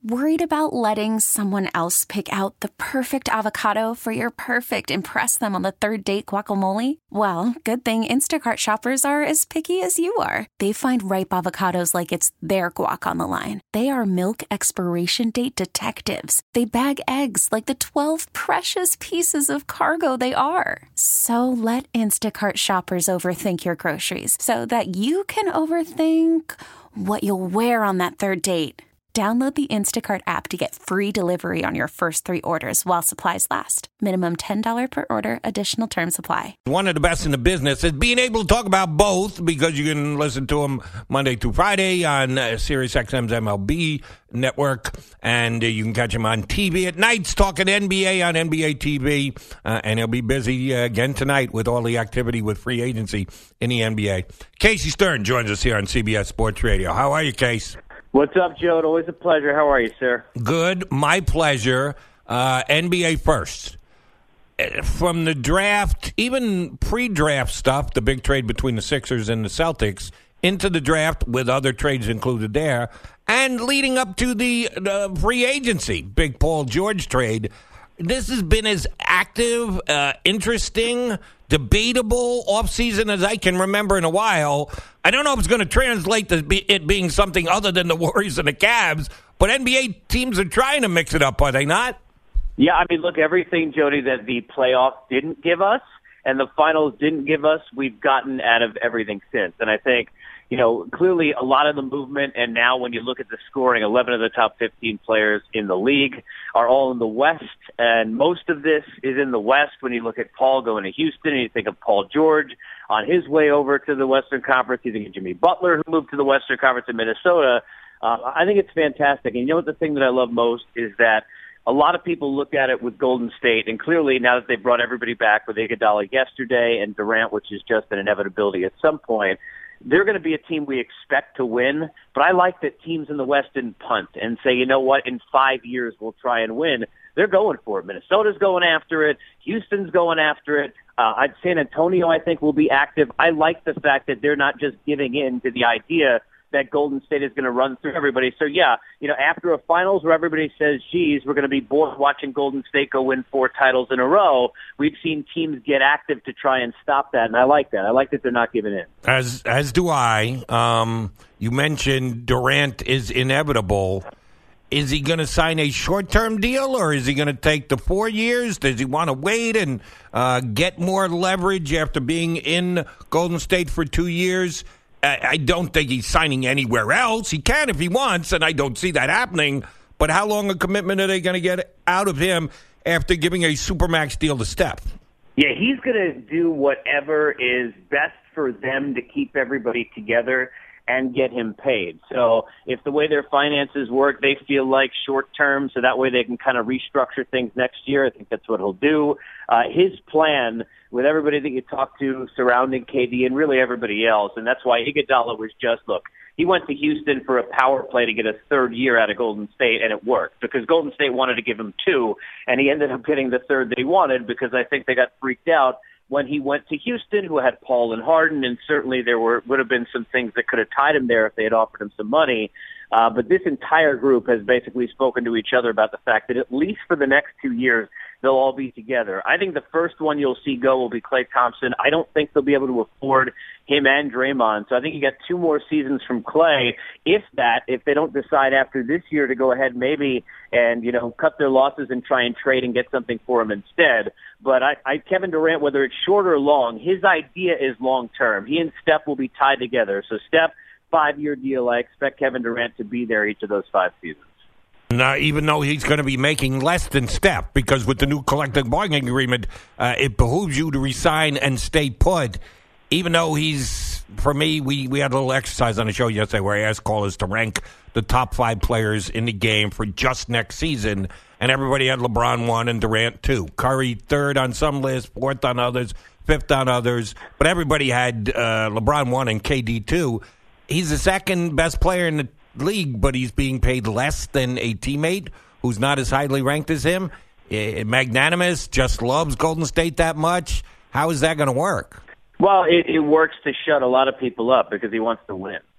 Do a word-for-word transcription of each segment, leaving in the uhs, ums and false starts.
Worried about letting someone else pick out the perfect avocado for your perfect impress them on the third date guacamole? Well, good thing Instacart shoppers are as picky as you are. They find ripe avocados like it's their guac on the line. They are milk expiration date detectives. They bag eggs like the twelve precious pieces of cargo they are. So let Instacart shoppers overthink your groceries so that you can overthink what you'll wear on that third date. Download the Instacart app to get free delivery on your first three orders while supplies last. Minimum ten dollars per order. Additional terms apply. One of the best in the business is being able to talk about both, because you can listen to them Monday through Friday on uh, Sirius X M's M L B network, and uh, you can catch him on T V at nights talking N B A on N B A T V, uh, and he'll be busy uh, again tonight with all the activity with free agency in the N B A. Casey Stern joins us here on C B S Sports Radio. How are you, Case? What's up, Joe? Always a pleasure. How are you, sir? Good. My pleasure. Uh, N B A first. From the draft, even pre-draft stuff, the big trade between the Sixers and the Celtics, into the draft with other trades included there, and leading up to the uh, free agency, big Paul George trade, this has been as active, uh, interesting, debatable offseason as I can remember in a while. I don't know if it's going to translate to be, it being something other than the Warriors and the Cavs, but N B A teams are trying to mix it up, are they not? Yeah, I mean, look, everything, Jody, that the playoffs didn't give us and the finals didn't give us, we've gotten out of everything since. And I think, you know, clearly a lot of the movement, and now when you look at the scoring, eleven of the top fifteen players in the league are all in the West, and most of this is in the West. When you look at Paul going to Houston, and you think of Paul George on his way over to the Western Conference, you think of Jimmy Butler, who moved to the Western Conference in Minnesota. Uh, I think it's fantastic. And you know what the thing that I love most is that a lot of people look at it with Golden State, and clearly now that they've brought everybody back with Iguodala yesterday and Durant, which is just an inevitability at some point, they're going to be a team we expect to win. But I like that teams in the West didn't punt and say, you know what, in five years we'll try and win. They're going for it. Minnesota's going after it. Houston's going after it. Uh, San Antonio, I think, will be active. I like the fact that they're not just giving in to the idea that Golden State is going to run through everybody. So, yeah, you know, after a finals where everybody says, geez, we're going to be bored watching Golden State go win four titles in a row, we've seen teams get active to try and stop that, and I like that. I like that they're not giving in. As as do I. Um, you mentioned Durant is inevitable. Is he going to sign a short-term deal, or is he going to take the four years? Does he want to wait and uh, get more leverage after being in Golden State for two years? I don't think he's signing anywhere else. He can if he wants, and I don't see that happening. But how long a commitment are they going to get out of him after giving a Supermax deal to Steph? Yeah, he's going to do whatever is best for them to keep everybody together and get him paid. So if the way their finances work, they feel like short term, so that way they can kind of restructure things next year, I think that's what he'll do. Uh, his plan with everybody that you talk to surrounding K D and really everybody else, and that's why Iguodala was just, look, he went to Houston for a power play to get a third year out of Golden State, and it worked because Golden State wanted to give him two, and he ended up getting the third that he wanted because I think they got freaked out when he went to Houston, who had Paul and Harden, and certainly there were would have been some things that could have tied him there if they had offered him some money. Uh, but this entire group has basically spoken to each other about the fact that at least for the next two years, they'll all be together. I think the first one you'll see go will be Klay Thompson. I don't think they'll be able to afford him and Draymond. So I think you got two more seasons from Klay, if that, if they don't decide after this year to go ahead maybe and, you know, cut their losses and try and trade and get something for him instead. But I, I Kevin Durant, whether it's short or long, his idea is long-term. He and Steph will be tied together. So Steph, five-year deal. I expect Kevin Durant to be there each of those five seasons. Now, even though he's going to be making less than Steph, because with the new collective bargaining agreement, uh, it behooves you to resign and stay put. Even though he's, for me, we, we had a little exercise on the show yesterday where I asked callers to rank the top five players in the game for just next season, and everybody had LeBron one and Durant two. Curry third on some lists, fourth on others, fifth on others, but everybody had uh, LeBron one and K D two. He's the second best player in the league, but he's being paid less than a teammate who's not as highly ranked as him. Uh, magnanimous, just loves Golden State that much. How is that going to work? Well, it, it works to shut a lot of people up because he wants to win.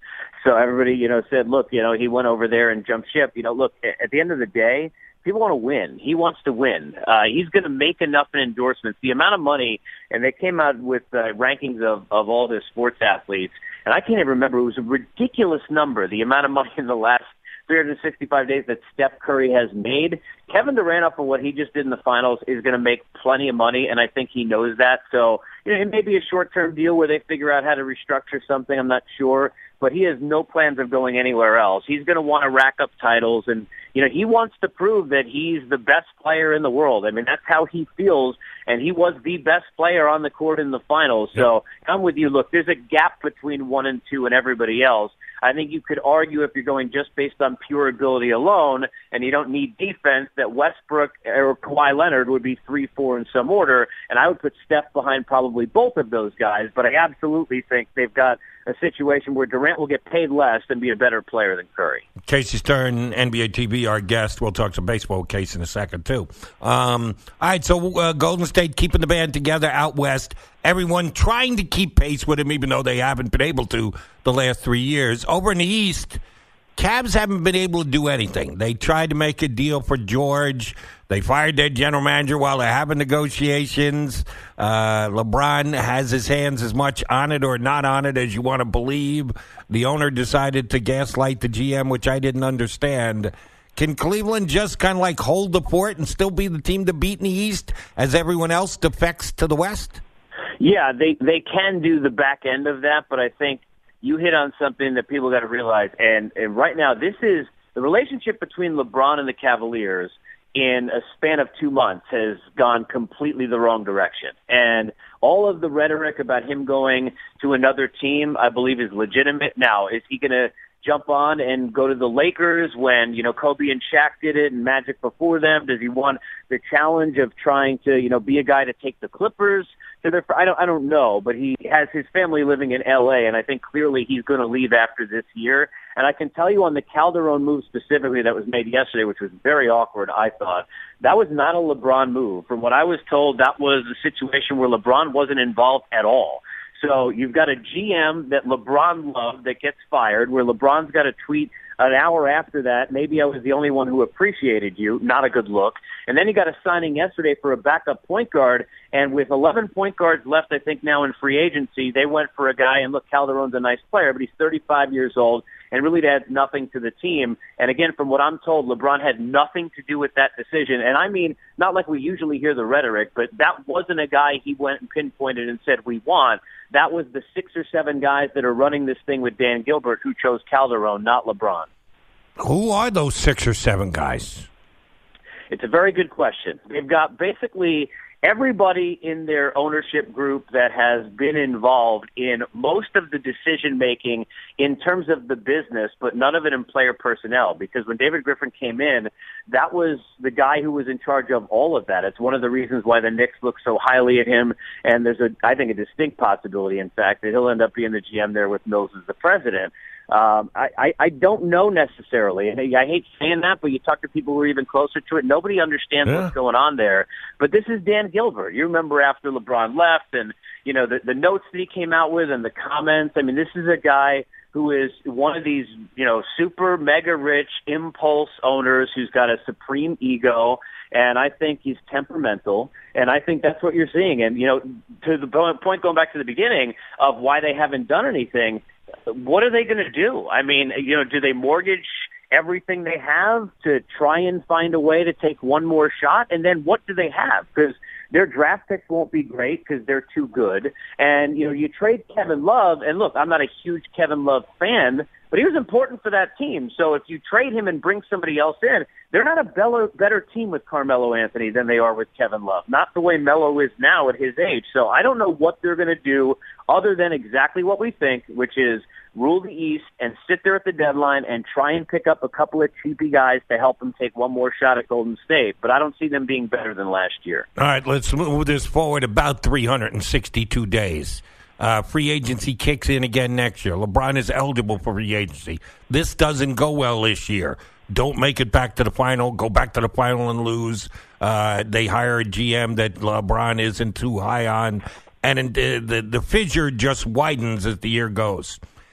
So everybody, you know, said, look, you know, he went over there and jumped ship. You know, look, at the end of the day, people want to win. He wants to win. Uh, he's going to make enough in endorsements. The amount of money, and they came out with uh, rankings of, of all the sports athletes, and I can't even remember. It was a ridiculous number, the amount of money in the last three hundred sixty-five days that Steph Curry has made. Kevin Durant, off of what he just did in the finals, is going to make plenty of money, and I think he knows that. So, you know, it may be a short-term deal where they figure out how to restructure something. I'm not sure. But he has no plans of going anywhere else. He's going to want to rack up titles, and, you know, he wants to prove that he's the best player in the world. I mean, that's how he feels, and he was the best player on the court in the finals. So I'm with you. Look, there's a gap between one and two and everybody else. I think you could argue if you're going just based on pure ability alone and you don't need defense that Westbrook or Kawhi Leonard would be three, four in some order, and I would put Steph behind probably both of those guys, but I absolutely think they've got a situation where Durant will get paid less and be a better player than Curry. Casey Stern, N B A T V, our guest. We'll talk some baseball, Case, in a second, too. Um, all right, so uh, Golden State keeping the band together out west. Everyone trying to keep pace with him, even though they haven't been able to the last three years. Over in the East, Cavs haven't been able to do anything. They tried to make a deal for George. They fired their general manager while they're having negotiations. Uh, LeBron has his hands as much on it or not on it as you want to believe. The owner decided to gaslight the G M, which I didn't understand. Can Cleveland just kind of like hold the fort and still be the team to beat in the East as everyone else defects to the West? Yeah, they, they can do the back end of that, but I think you hit on something that people got to realize. And, and right now, this is the relationship between LeBron and the Cavaliers in a span of two months has gone completely the wrong direction. And all of the rhetoric about him going to another team, I believe, is legitimate. Now, is he going to jump on and go to the Lakers when, you know, Kobe and Shaq did it and Magic before them? Does he want the challenge of trying to, you know, be a guy to take the Clippers to their, I don't, I don't know, but he has his family living in L A, and I think clearly he's going to leave after this year. And I can tell you on the Calderon move specifically that was made yesterday, which was very awkward, I thought, that was not a LeBron move. From what I was told, that was a situation where LeBron wasn't involved at all. So you've got a G M that LeBron loved that gets fired, where LeBron's got a tweet an hour after that, maybe I was the only one who appreciated you. Not a good look. And then he got a signing yesterday for a backup point guard, and with eleven point guards left, I think, now in free agency, they went for a guy, and look, Calderon's a nice player, but he's thirty-five years old and really adds nothing to the team. And again, from what I'm told, LeBron had nothing to do with that decision. And I mean, not like we usually hear the rhetoric, but that wasn't a guy he went and pinpointed and said, we want. That was the six or seven guys that are running this thing with Dan Gilbert who chose Calderon, not LeBron. Who are those six or seven guys? It's a very good question. They've got basically everybody in their ownership group that has been involved in most of the decision-making in terms of the business, but none of it in player personnel. Because when David Griffin came in, that was the guy who was in charge of all of that. It's one of the reasons why the Knicks look so highly at him. And there's, a, I think, a distinct possibility, in fact, that he'll end up being the G M there with Mills as the president. Um, I, I, I don't know necessarily, and I hate saying that, but you talk to people who are even closer to it. Nobody understands yeah. what's going on there. But this is Dan Gilbert. You remember after LeBron left, and you know the, the notes that he came out with and the comments. I mean, this is a guy who is one of these, you know, super mega rich impulse owners who's got a supreme ego. And I think he's temperamental, and I think that's what you're seeing. And, you know, to the point going back to the beginning of why they haven't done anything, what are they going to do? I mean, you know, do they mortgage everything they have to try and find a way to take one more shot? And then what do they have? Because their draft picks won't be great because they're too good. And, you know, you trade Kevin Love, and look, I'm not a huge Kevin Love fan, but he was important for that team. So if you trade him and bring somebody else in, they're not a better, better team with Carmelo Anthony than they are with Kevin Love. Not the way Melo is now at his age. So I don't know what they're going to do other than exactly what we think, which is rule the East and sit there at the deadline and try and pick up a couple of cheapy guys to help them take one more shot at Golden State. But I don't see them being better than last year. All right, let's move this forward about three hundred sixty-two days. Uh, free agency kicks in again next year. LeBron is eligible for free agency. This doesn't go well this year. Don't make it back to the final. Go back to the final and lose. Uh, they hire a G M that LeBron isn't too high on. And the, the, the fissure just widens as the year goes.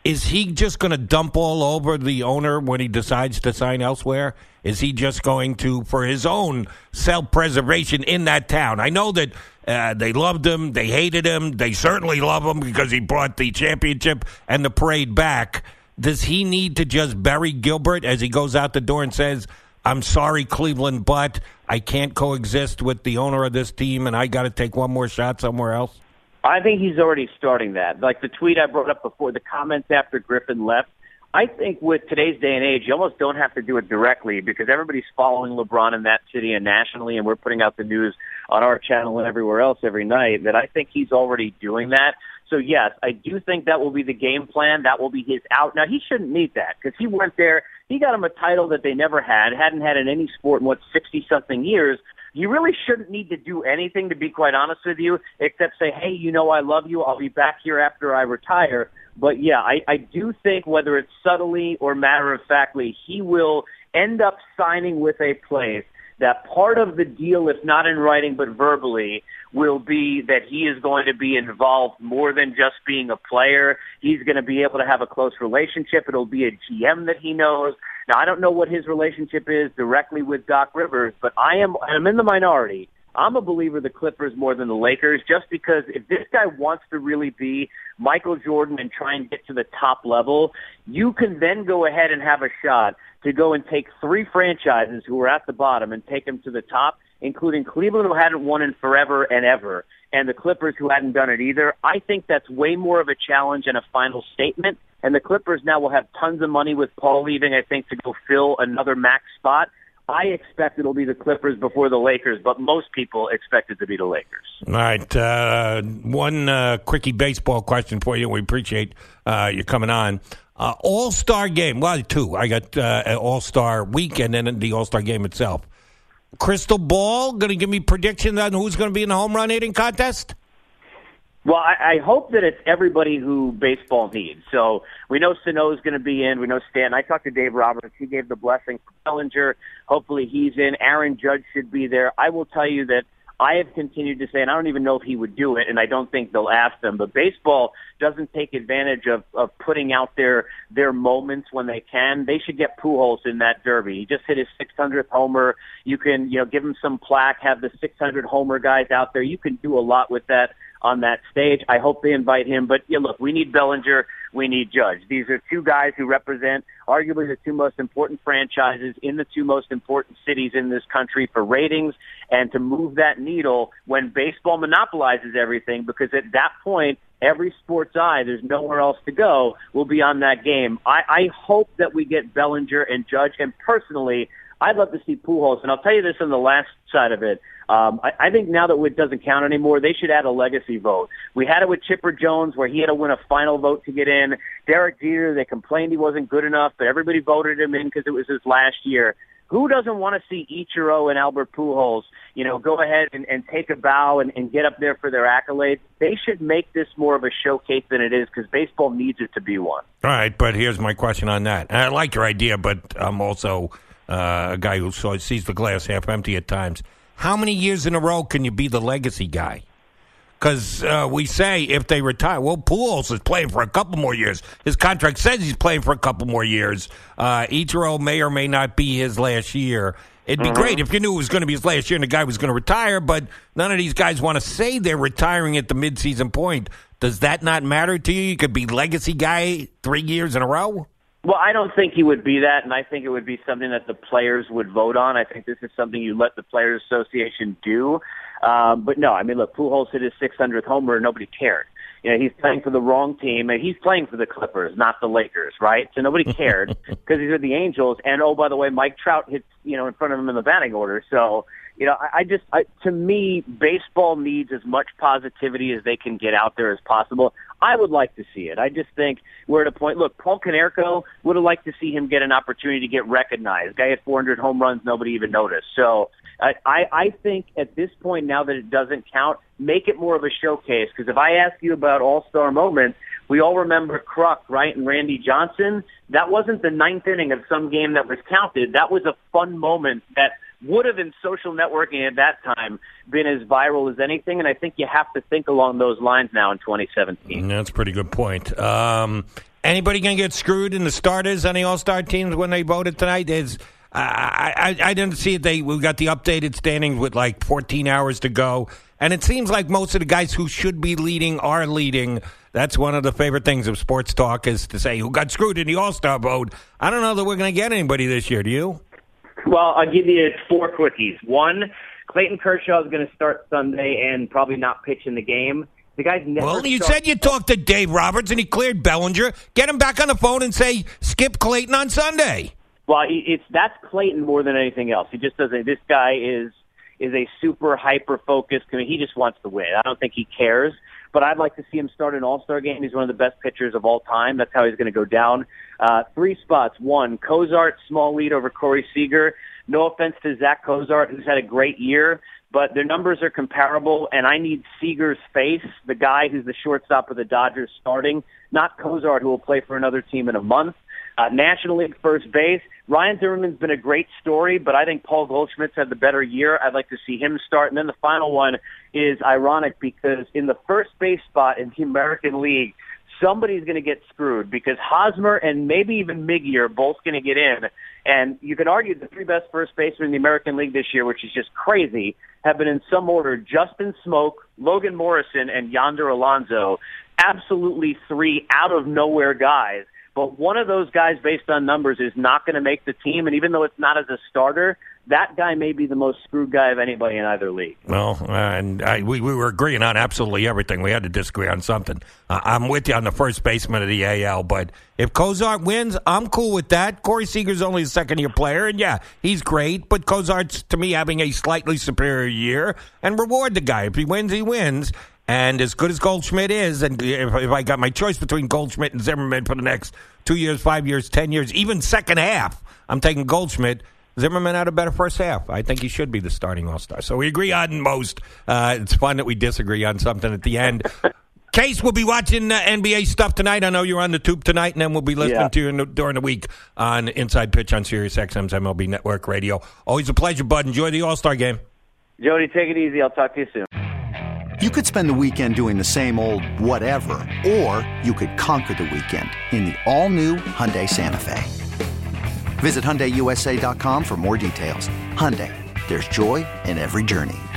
is he just going to dump all over the owner when he decides to sign elsewhere? Is he just going to, for his own self-preservation in that town? I know that uh, they loved him, they hated him, they certainly love him because he brought the championship and the parade back. Does he need to just bury Gilbert as he goes out the door and says, I'm sorry, Cleveland, but I can't coexist with the owner of this team and I got to take one more shot somewhere else? I think he's already starting that. Like the tweet I brought up before, the comments after Griffin left, I think with today's day and age, you almost don't have to do it directly because everybody's following LeBron in that city and nationally, and we're putting out the news on our channel and everywhere else every night that I think he's already doing that. So, yes, I do think that will be the game plan. That will be his out. Now, he shouldn't need that because he went there. He got him a title that they never had, hadn't had in any sport in, what, sixty-something years. You really shouldn't need to do anything, to be quite honest with you, except say, hey, you know I love you. I'll be back here after I retire. But, yeah, I, I do think whether it's subtly or matter-of-factly, he will end up signing with a place that part of the deal, if not in writing but verbally, will be that he is going to be involved more than just being a player. He's going to be able to have a close relationship. It'll be a G M that he knows. Now, I don't know what his relationship is directly with Doc Rivers, but I am I'm in the minority. I'm a believer the Clippers more than the Lakers just because if this guy wants to really be Michael Jordan and try and get to the top level, you can then go ahead and have a shot to go and take three franchises who are at the bottom and take them to the top, including Cleveland, who hadn't won in forever and ever, and the Clippers, who hadn't done it either. I think that's way more of a challenge and a final statement, and the Clippers now will have tons of money with Paul leaving, I think, to go fill another max spot. I expect it'll be the Clippers before the Lakers, but most people expect it to be the Lakers. All right. Uh, one uh, quickie baseball question for you. We appreciate uh, you coming on. Uh, All-Star game. Well, two. I got uh, an All-Star weekend and then the All-Star game itself. Crystal ball, going to give me predictions on who's going to be in the home run hitting contest? Well, I, I hope that it's everybody who baseball needs. So we know Sano's going to be in. We know Stanton. I talked to Dave Roberts. He gave the blessing for Bellinger. Hopefully he's in. Aaron Judge should be there. I will tell you that I have continued to say, and I don't even know if he would do it, and I don't think they'll ask them, but baseball doesn't take advantage of, of putting out their their moments when they can. They should get Pujols in that derby. He just hit his six hundredth homer. You can, you know, give him some plaque, have the six hundred homer guys out there. You can do a lot with that on that stage. I hope they invite him. But, yeah, look, we need Bellinger. We need Judge. These are two guys who represent arguably the two most important franchises in the two most important cities in this country for ratings and to move that needle when baseball monopolizes everything, because at that point, every sport's eye, there's nowhere else to go, will be on that game. I, I hope that we get Bellinger and Judge, and personally, I'd love to see Pujols. And I'll tell you this on the last side of it. Um, I, I think now that it doesn't count anymore, they should add a legacy vote. We had it with Chipper Jones where he had to win a final vote to get in. Derek Jeter, they complained he wasn't good enough, but everybody voted him in because it was his last year. Who doesn't want to see Ichiro and Albert Pujols, you know, go ahead and, and take a bow and, and get up there for their accolades? They should make this more of a showcase than it is because baseball needs it to be one. All right, but here's my question on that. And I like your idea, but I'm also uh, a guy who saw, sees the glass half empty at times. How many years in a row can you be the legacy guy? Because uh, we say if they retire, well, Pujols is playing for a couple more years. His contract says he's playing for a couple more years. Uh, Ichiro may or may not be his last year. It'd be mm-hmm. great if you knew it was going to be his last year and the guy was going to retire, but none of these guys want to say they're retiring at the midseason point. Does that not matter to you? You could be legacy guy three years in a row? Well, I don't think he would be that, and I think it would be something that the players would vote on. I think this is something you let the Players Association do. Um, but no, I mean, look, Pujols hit his six hundredth homer and nobody cared. You know, he's playing for the wrong team, and he's playing for the Clippers, not the Lakers, right? So nobody cared because he's with the Angels. And, oh, by the way, Mike Trout hits, you know, in front of him in the batting order. So, you know, I, I just, I, to me, baseball needs as much positivity as they can get out there as possible. I would like to see it. I just think we're at a point. Look, Paul Konerko would have liked to see him get an opportunity to get recognized. Guy had four hundred home runs, nobody even noticed. So I, I, I think at this point, now that it doesn't count, make it more of a showcase. Because if I ask you about all-star moments, we all remember Kruk, right, and Randy Johnson. That wasn't the ninth inning of some game that was counted. That was a fun moment that would have in social networking at that time been as viral as anything, and I think you have to think along those lines now in twenty seventeen. That's a pretty good point. Um, anybody going to get screwed in the starters on the All-Star teams when they voted tonight? Is uh, I, I I didn't see it. They we got the updated standings with like fourteen hours to go, and it seems like most of the guys who should be leading are leading. That's one of the favorite things of sports talk is to say who got screwed in the All-Star vote. I don't know that we're going to get anybody this year. Do you? Well, I'll give you four quickies. One, Clayton Kershaw is going to start Sunday and probably not pitch in the game. The guy's never. Well, you start- said you talked to Dave Roberts and he cleared Bellinger. Get him back on the phone and say skip Clayton on Sunday. Well, it's that's Clayton more than anything else. He just doesn't. This guy is is a super hyper focused. I mean, he just wants to win. I don't think he cares. But I'd like to see him start an All-Star game. He's one of the best pitchers of all time. That's how he's going to go down. Uh, three spots. One, Cozart, small lead over Corey Seager. No offense to Zach Cozart, who's had a great year, but their numbers are comparable, and I need Seager's face, the guy who's the shortstop of the Dodgers starting, not Cozart, who will play for another team in a month. Uh, National League first base. Ryan Zimmerman's been a great story, but I think Paul Goldschmidt's had the better year. I'd like to see him start. And then the final one is ironic because in the first base spot in the American League, somebody's going to get screwed because Hosmer and maybe even Miggy are both going to get in. And you could argue the three best first basemen in the American League this year, which is just crazy, have been in some order Justin Smoak, Logan Morrison, and Yonder Alonso. Absolutely three out-of-nowhere guys. But one of those guys, based on numbers, is not going to make the team. And even though it's not as a starter, that guy may be the most screwed guy of anybody in either league. Well, uh, and I, we, we were agreeing on absolutely everything. We had to disagree on something. Uh, I'm with you on the first baseman of the A L, but if Cozart wins, I'm cool with that. Corey Seager's only a second-year player, and yeah, he's great, but Cozart's, to me, having a slightly superior year, and reward the guy. If he wins, he wins. And as good as Goldschmidt is, and if, if I got my choice between Goldschmidt and Zimmerman for the next two years, five years, ten years, even second half, I'm taking Goldschmidt. Zimmerman had a better first half. I think he should be the starting All-Star. So we agree on most. Uh, it's fun that we disagree on something at the end. Case, we'll be watching uh, N B A stuff tonight. I know you're on the tube tonight, and then we'll be listening yeah. to you in the, during the week on Inside Pitch on Sirius X M's M L B Network Radio. Always a pleasure, bud. Enjoy the All-Star game. Jody, take it easy. I'll talk to you soon. You could spend the weekend doing the same old whatever, or you could conquer the weekend in the all-new Hyundai Santa Fe. Visit Hyundai U S A dot com for more details. Hyundai, there's joy in every journey.